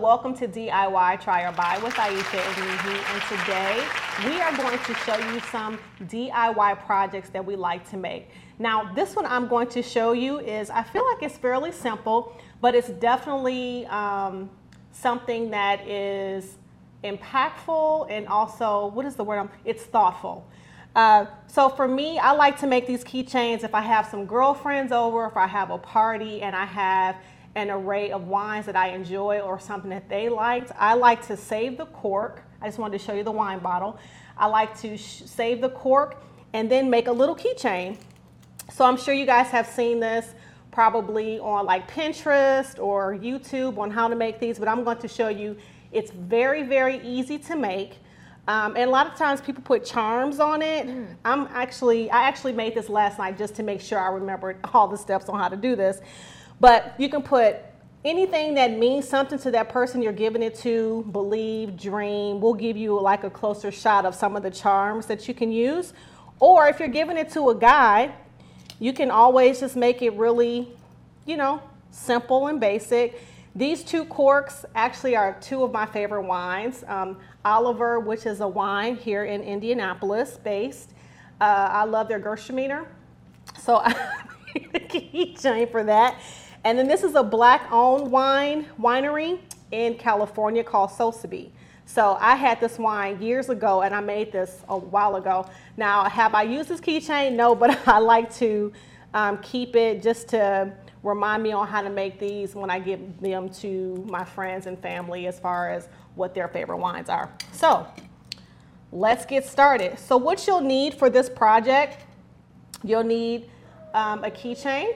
welcome to DIY Try or Buy with Aisha and Mihi. And today we are going to show you some DIY projects that we like to make. Now, this one I'm going to show you is, I feel like it's fairly simple, but it's definitely something that is impactful and also, what is the word? It's thoughtful. So for me, I like to make these keychains if I have some girlfriends over, if I have a party and I have an array of wines that I enjoy or something that they liked. I like to save the cork. I just wanted to show you the wine bottle. I like to save the cork and then make a little keychain. So I'm sure you guys have seen this probably on like Pinterest or YouTube on how to make these, but I'm going to show you it's very, very easy to make. And a lot of times people put charms on it. I actually made this last night just to make sure I remembered all the steps on how to do this. But you can put anything that means something to that person you're giving it to, believe, dream. We'll give you like a closer shot of some of the charms that you can use. Or if you're giving it to a guy, you can always just make it really, simple and basic. These two corks actually are two of my favorite wines. Oliver, which is a wine here in Indianapolis based. I love their Gewürztraminer. So I made a keychain for that. And then this is a black-owned winery in California called Sotheby. So I had this wine years ago, and I made this a while ago. Now, have I used this keychain? No, but I like to keep it just to remind me on how to make these when I give them to my friends and family as far as what their favorite wines are. So let's get started. So what you'll need for this project, you'll need a keychain,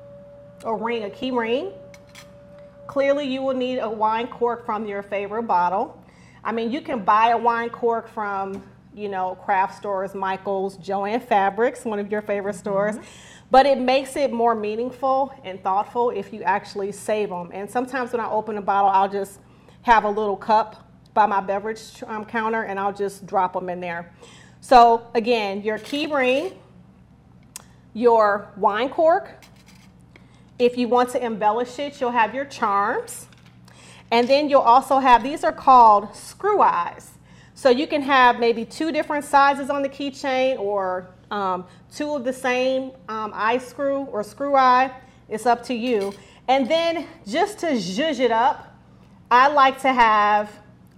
a key ring. Clearly you will need a wine cork from your favorite bottle. I mean, you can buy a wine cork from, craft stores, Michael's, Joann Fabrics, one of your favorite stores. But it makes it more meaningful and thoughtful if you actually save them. And sometimes when I open a bottle, I'll just have a little cup by my beverage counter and I'll just drop them in there. So again, your key ring, your wine cork. If you want to embellish it, you'll have your charms. And then you'll also have, these are called screw eyes. So you can have maybe two different sizes on the keychain or two of the same eye screw or screw eye. It's up to you. And then just to zhuzh it up, I like to have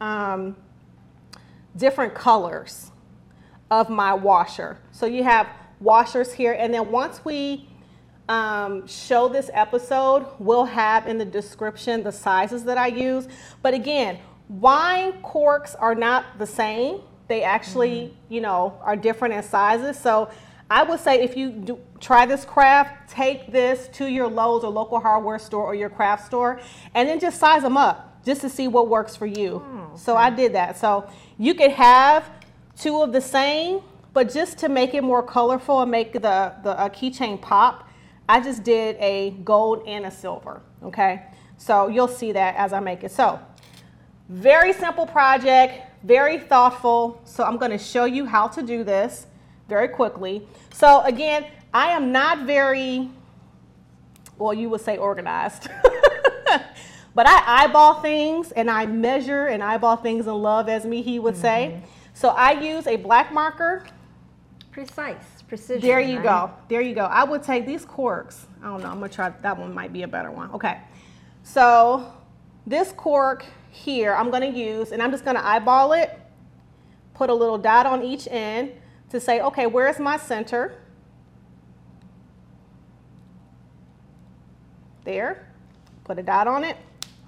different colors of my washer. So you have washers here. And then once we show this episode, we'll have in the description the sizes that I use. But again, wine corks are not the same. They actually, are different in sizes. So I would say if you try this craft, take this to your Lowe's or local hardware store or your craft store, and then just size them up just to see what works for you. So I did that. So you could have two of the same, but just to make it more colorful and make the keychain pop, I just did a gold and a silver, okay? So you'll see that as I make it. So very simple project, very thoughtful. So I'm gonna show you how to do this very quickly. So again, I am not very, well, you would say organized, but I eyeball things and I measure and eyeball things in love, as he would say. So I use a black marker. Precision. There you go. There you go. I would take these corks. I don't know. I'm going to try. That one might be a better one. Okay. So this cork here I'm going to use, and I'm just going to eyeball it, put a little dot on each end to say, okay, where's my center? There. Put a dot on it.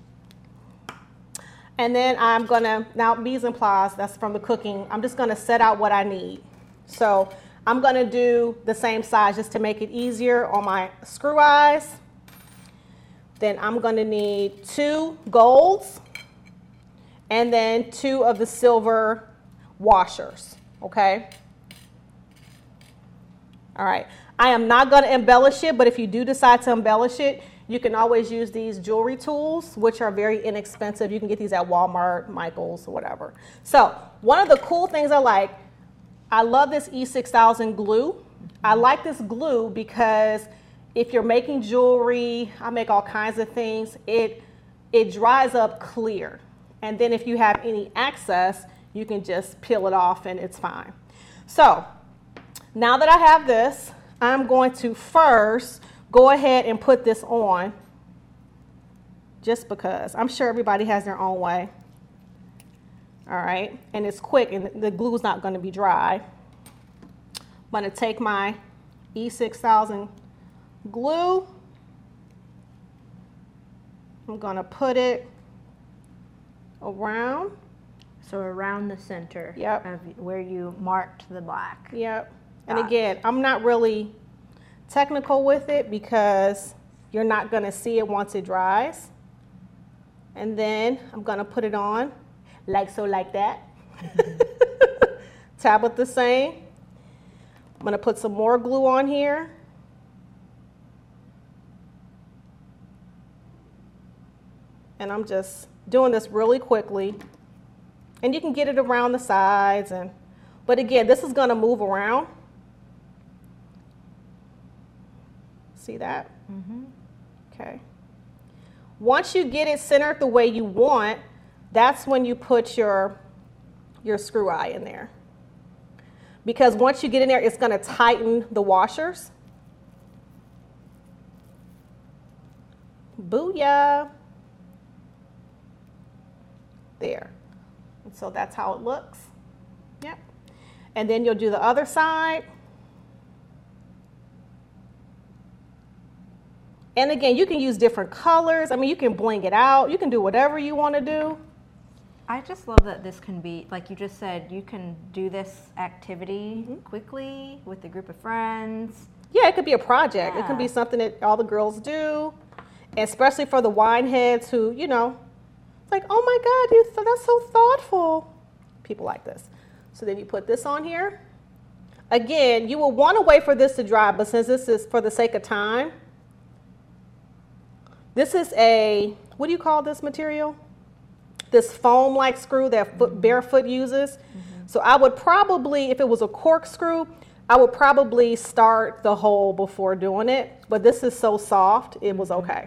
And then I'm going to, now mise en place, that's from the cooking. I'm just going to set out what I need. So I'm going to do the same size just to make it easier on my screw eyes. Then I'm going to need 2 golds and then 2 of the silver washers, okay? All right. I am not going to embellish it, but if you do decide to embellish it, you can always use these jewelry tools, which are very inexpensive. You can get these at Walmart, Michael's, or whatever. So one of the cool things I love this E6000 glue. I like this glue because if you're making jewelry, I make all kinds of things, it it dries up clear. And then if you have any excess, you can just peel it off and it's fine. So now that I have this, I'm going to first go ahead and put this on, just because. I'm sure everybody has their own way. All right, and it's quick and the glue is not going to be dry. I'm going to take my E6000 glue. I'm going to put it around. So around the center. Yep. Of where you marked the black. Yep. And dots. again, I'm not really technical with it because you're not going to see it once it dries. And then I'm going to put it on like so, like that. Tabitha same. I'm going to put some more glue on here. And I'm just doing this really quickly. And you can get it around the sides. But again, this is going to move around. See that? Mm-hmm. Okay. Once you get it centered the way you want, that's when you put your screw eye in there. Because once you get in there, it's going to tighten the washers. Booyah. There. And so that's how it looks. Yep. And then you'll do the other side. And again, you can use different colors. I mean, you can bling it out. You can do whatever you want to do. I just love that this can be, like you just said, you can do this activity quickly with a group of friends. Yeah, it could be a project. It Yeah. can be something that all the girls do, especially for the wine heads who, you know, like, oh my God, that's so thoughtful. People like this. So then you put this on here. Again, you will want to wait for this to dry, but since this is for the sake of time, this is a, what do you call this material? This foam-like screw that Barefoot uses. So I would probably, if it was a corkscrew, I would probably start the hole before doing it. But this is so soft, it was okay.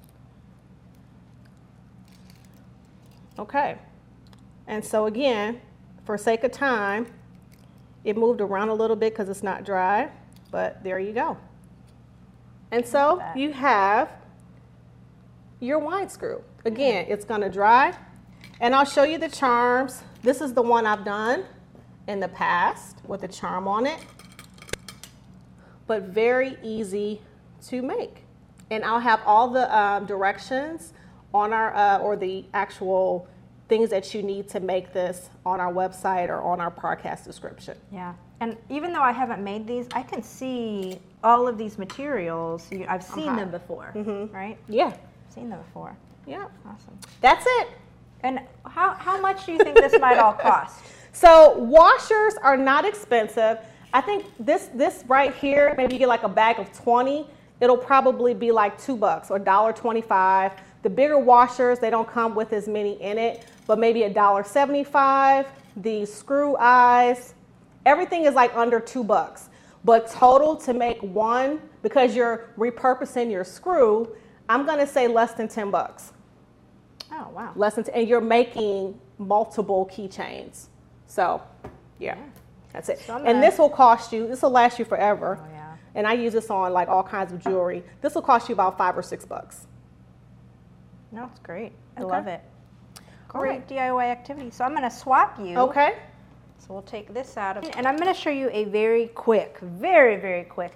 Okay. And so again, for sake of time, it moved around a little bit because it's not dry, but there you go. And so you have your wine screw. Again, it's going to dry. And I'll show you the charms. This is the one I've done in the past with a charm on it, but very easy to make. And I'll have all the directions on our, or the actual things that you need to make this on our website or on our podcast description. Yeah. And even though I haven't made these, I can see all of these materials. I've seen them before, right? Yeah. Seen them before. Yeah. Awesome. That's it. And how much do you think this might all cost? So washers are not expensive. I think this right here, maybe you get like a bag of 20, it'll probably be like $2 or $1.25. The bigger washers, they don't come with as many in it, but maybe $1.75. The screw eyes, everything is like under $2. But total to make one, because you're repurposing your screw, I'm gonna say less than $10. Oh, wow. Less than, and you're making multiple keychains. So, yeah, that's it. So and this will cost you, this will last you forever. Oh, yeah. And I use this on like all kinds of jewelry. This will cost you about $5 or $6. No, it's great. I Okay. love it. All Great right. DIY activity. So I'm going to swap you. Okay. So we'll take this out of, and I'm going to show you a very quick, very quick,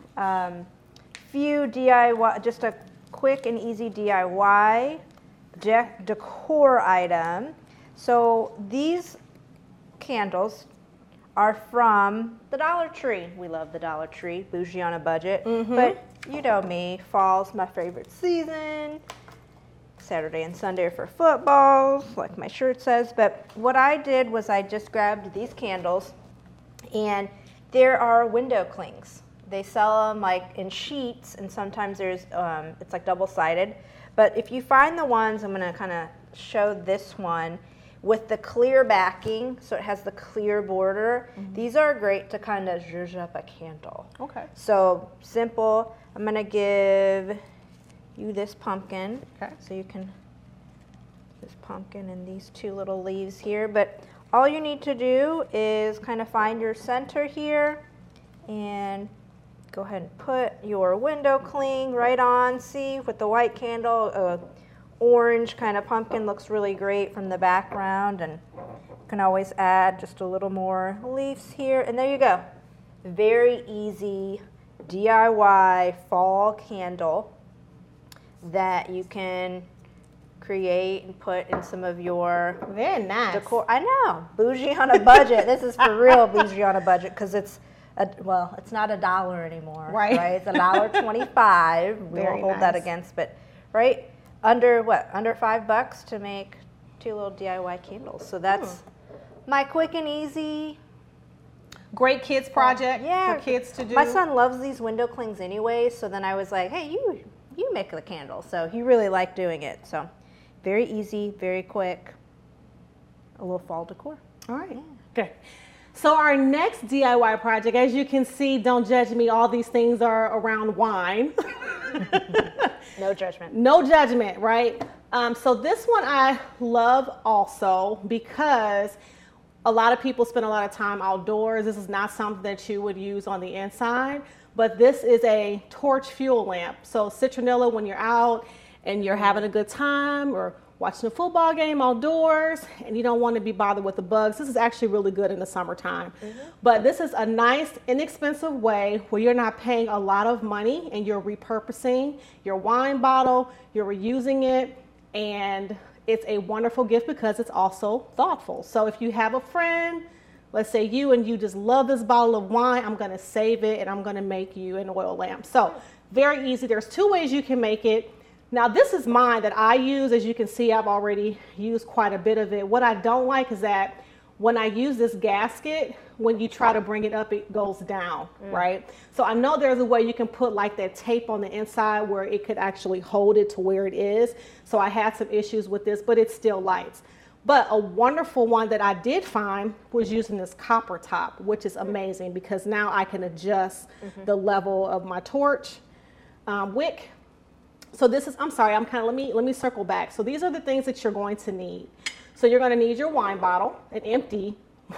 few DIY, just a quick and easy DIY decor item. So these candles are from the Dollar Tree. We love the Dollar Tree, bougie on a budget. But you know me, fall's my favorite season. Saturday and Sunday are for footballs, like my shirt says. But what I did was I just grabbed these candles, and there are window clings. They sell them like in sheets, and sometimes there's it's like double-sided. But if you find the ones, I'm going to kind of show this one with the clear backing, so it has the clear border. These are great to kind of zhuzh up a candle. Okay. So simple. I'm going to give you this pumpkin, Okay. so you can this pumpkin and these two little leaves here. But all you need to do is kind of find your center here and go ahead and put your window cling right on. See, with the white candle, orange kind of pumpkin looks really great from the background, and you can always add just a little more leaves here, and there you go. Very easy DIY fall candle that you can create and put in some of your Very nice decor. I know, bougie on a budget. This is for real bougie on a budget, because it's it's not $1 anymore, right? It's $1.25. We won't hold that against, but right under $5 to make 2 little DIY candles. So that's my quick and easy. Great kids project for kids to do. My son loves these window clings anyway, so then I was like, hey, you make the candle. So he really liked doing it. So very easy, very quick, a little fall decor. All right. Yeah. Okay. So our next DIY project, as you can see, don't judge me, all these things are around wine. No judgment. No judgment, right? So this one I love also because a lot of people spend a lot of time outdoors. This is not something that you would use on the inside, but this is a torch fuel lamp. So citronella, when you're out and you're having a good time or watching a football game outdoors and you don't want to be bothered with the bugs, this is actually really good in the summertime. But this is a nice, inexpensive way where you're not paying a lot of money and you're repurposing your wine bottle, you're reusing it, and it's a wonderful gift because it's also thoughtful. So if you have a friend, let's say you just love this bottle of wine, I'm gonna save it and I'm gonna make you an oil lamp. So very easy. There's 2 ways you can make it. Now this is mine that I use. As you can see, I've already used quite a bit of it. What I don't like is that when I use this gasket, when you try to bring it up, it goes down, right? So I know there's a way you can put like that tape on the inside where it could actually hold it to where it is. So I had some issues with this, but it still lights. But a wonderful one that I did find was using this copper top, which is amazing because now I can adjust the level of my torch wick. So this is, I'm sorry, let me circle back. So these are the things that you're going to need. So you're going to need your wine bottle, an empty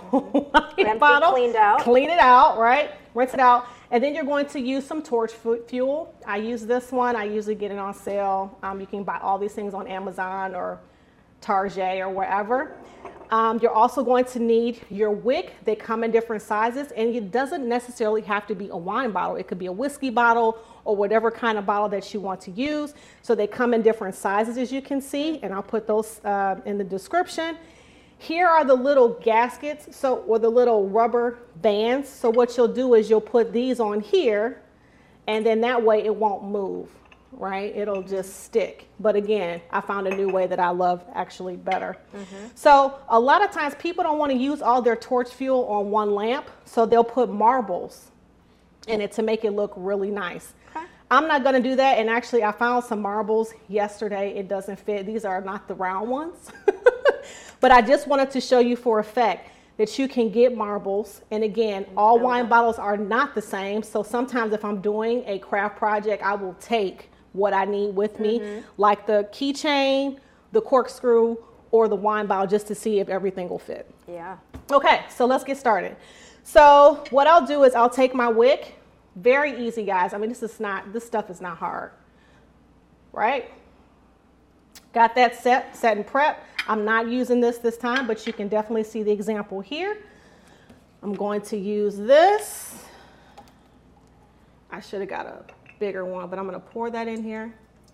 wine bottle. Cleaned out. Clean it out, right? Rinse it out. And then you're going to use some torch fuel. I use this one. I usually get it on sale. You can buy all these things on Amazon or Target or wherever. You're also going to need your wick. They come in different sizes, and it doesn't necessarily have to be a wine bottle. It could be a whiskey bottle or whatever kind of bottle that you want to use. So they come in different sizes, as you can see, and I'll put those in the description. Here are the little gaskets, or the little rubber bands. So what you'll do is you'll put these on here, and then that way it won't move, right? It'll just stick. But again, I found a new way that I love actually better. So a lot of times people don't want to use all their torch fuel on one lamp, so they'll put marbles in it to make it look really nice. I'm not going to do that, and actually I found some marbles yesterday. It doesn't fit. These are not the round ones. But I just wanted to show you for effect that you can get marbles. And again, all wine bottles are not the same. So sometimes if I'm doing a craft project, I will take what I need with me, like the keychain, the corkscrew, or the wine bottle, just to see if everything will fit. Yeah. Okay, so let's get started. So what I'll do is I'll take my wick. Very easy, guys. I mean, this stuff is not hard, right? Got that set and prep. I'm not using this time, but you can definitely see the example here. I'm going to use this. I should have got a bigger one, but I'm going to pour that in here.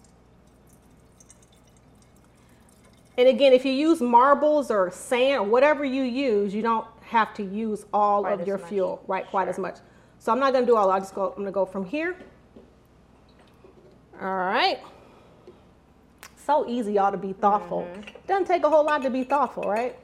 And again, if you use marbles or sand or whatever you use, you don't have to use all of your fuel, right? Quite as much. So I'm not going to do all. I'm going to go from here. All right. So easy, y'all, to be thoughtful. Doesn't take a whole lot to be thoughtful, right?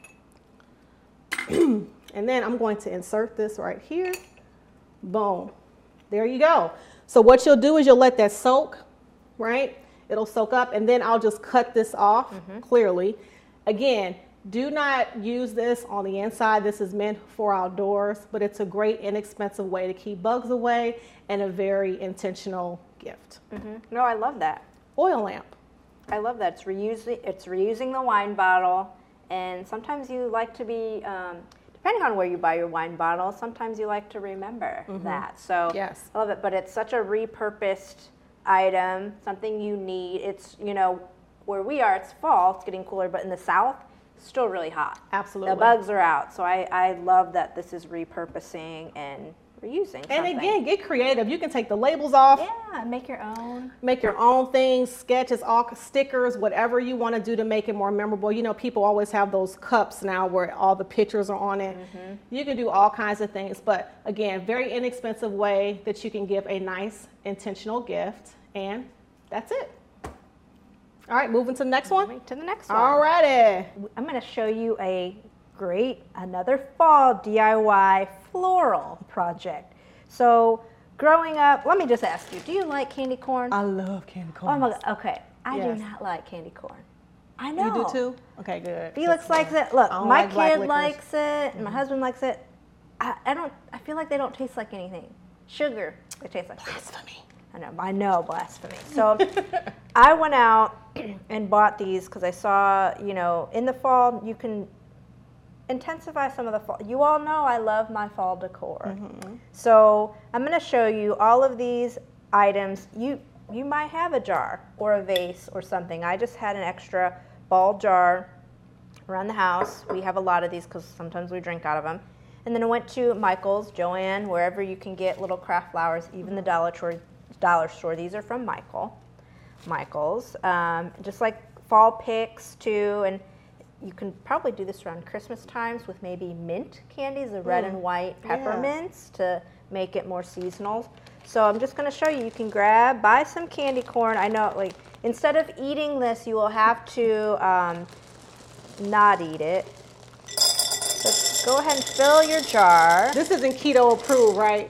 And then I'm going to insert this right here. Boom. There you go. So what you'll do is you'll let that soak, right? It'll soak up, and then I'll just cut this off clearly. Again, do not use this on the inside. This is meant for outdoors, but it's a great, inexpensive way to keep bugs away and a very intentional gift. No, I love that. Oil lamp. I love that. It's reusing the wine bottle, and sometimes you like to be, depending on where you buy your wine bottle, sometimes you like to remember that. So Yes. I love it, but it's such a repurposed item, something you need. It's, you know, where we are, it's fall, it's getting cooler, but in the South, it's still really hot. Absolutely. The bugs are out, so I love that this is repurposing and reusing something. And again, get creative. You can take the labels off. Yeah, make your own. Make your own things, sketches, all stickers, whatever you want to do to make it more memorable. You know, people always have those cups now where all the pictures are on it. You can do all kinds of things, but again, very inexpensive way that you can give a nice, intentional gift, and that's it. All right, moving to the next one. To the next one. All righty. I'm going to show you another fall DIY floral project. So growing up, let me just ask you, do you like candy corn? I love candy corn. Oh my God, okay. I Yes. do not like candy corn. I know. You do too? Okay, good. Felix likes it. Look, I don't my like black kid licorice. likes it, and my husband likes it. I feel like they don't taste like anything. Sugar, they taste like sugar. Blasphemy. I know, blasphemy. So I went out and bought these because I saw, you know, in the fall you can intensify some of the fall. You all know I love my fall decor. So I'm going to show you all of these items. You might have a jar or a vase or something. I just had an extra ball jar around the house. We have a lot of these because sometimes we drink out of them. And then I went to Michael's, Joann, wherever you can get little craft flowers, even the dollar store. These are from Michael's. Just like fall picks too, and you can probably do this around Christmas times with maybe mint candies, the red and white peppermints to make it more seasonal. So I'm just going to show you. You can buy some candy corn. I know, like, instead of eating this, you will have to not eat it. So go ahead and fill your jar. This isn't keto approved, right?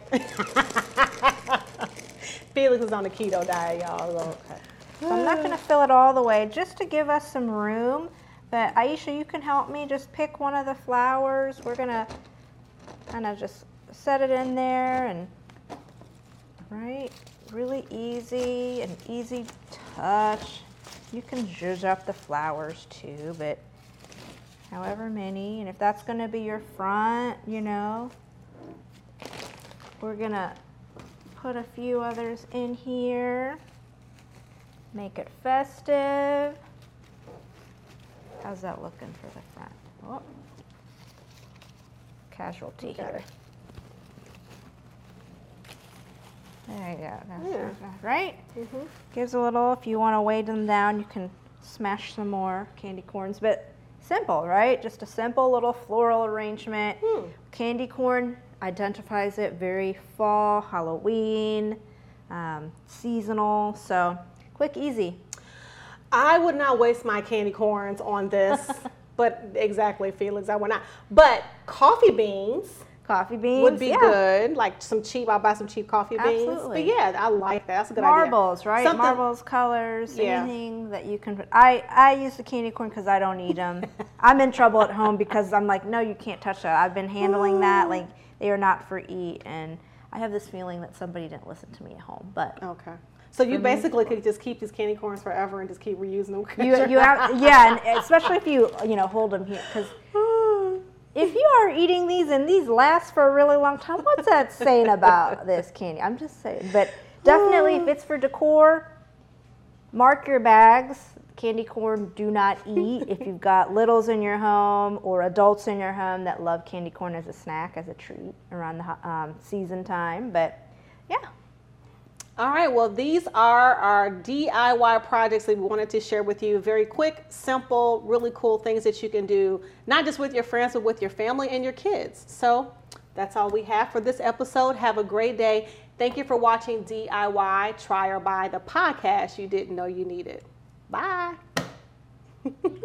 Felix is on the keto diet, y'all. Okay. So I'm not going to fill it all the way, just to give us some room. But Aisha, you can help me just pick one of the flowers. We're going to kind of just set it in there, and right, really easy, an easy touch. You can zhuzh up the flowers too, but however many, and if that's going to be your front, you know, we're going to put a few others in here. Make it festive. How's that looking for the front? Oh. Casualty here. There you go. Yeah. Right? Gives a little, if you want to weigh them down, you can smash some more candy corns. But simple, right? Just a simple little floral arrangement. Candy corn identifies it very fall, Halloween, seasonal. So quick, easy. I would not waste my candy corns on this, but exactly, Felix, I would not. But coffee beans would be good. Like some cheap, I'll buy some cheap coffee beans. Absolutely. But yeah, I like that. That's a good Marbles, idea. right? Something- Marbles, colors, anything that you can put. I use the candy corn because I don't eat them. I'm in trouble at home because I'm like, no, you can't touch that. I've been handling that. Like, they are not for eat. And I have this feeling that somebody didn't listen to me at home. But Okay. So you basically could just keep these candy corns forever and just keep reusing them. you have, yeah, and especially if you hold them here, because if you are eating these and these last for a really long time, what's that saying about this candy? I'm just saying. But definitely, if it's for decor, mark your bags. Candy corn, do not eat. If you've got littles in your home or adults in your home that love candy corn as a snack, as a treat around the season time. But yeah. All right, well, these are our DIY projects that we wanted to share with you. Very quick, simple, really cool things that you can do, not just with your friends, but with your family and your kids. So that's all we have for this episode. Have a great day. Thank you for watching DIY Try or Buy, the podcast you didn't know you needed. Bye.